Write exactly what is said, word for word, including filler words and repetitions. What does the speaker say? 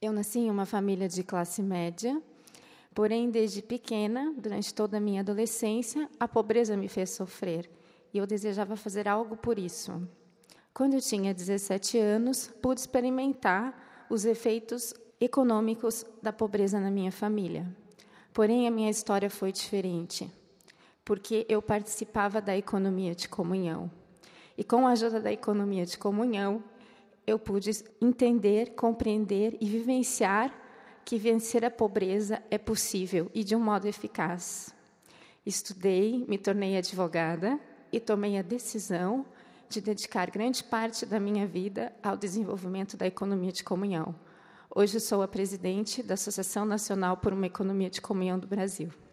Eu nasci em uma família de classe média, porém, desde pequena, durante toda a minha adolescência, a pobreza me fez sofrer, e eu desejava fazer algo por isso. Quando eu tinha dezessete anos, pude experimentar os efeitos econômicos da pobreza na minha família. Porém, a minha história foi diferente, porque eu participava da economia de comunhão. E, com a ajuda da economia de comunhão, eu pude entender, compreender e vivenciar que vencer a pobreza é possível e de um modo eficaz. Estudei, me tornei advogada e tomei a decisão de dedicar grande parte da minha vida ao desenvolvimento da economia de comunhão. Hoje sou a presidente da Associação Nacional por uma Economia de Comunhão do Brasil.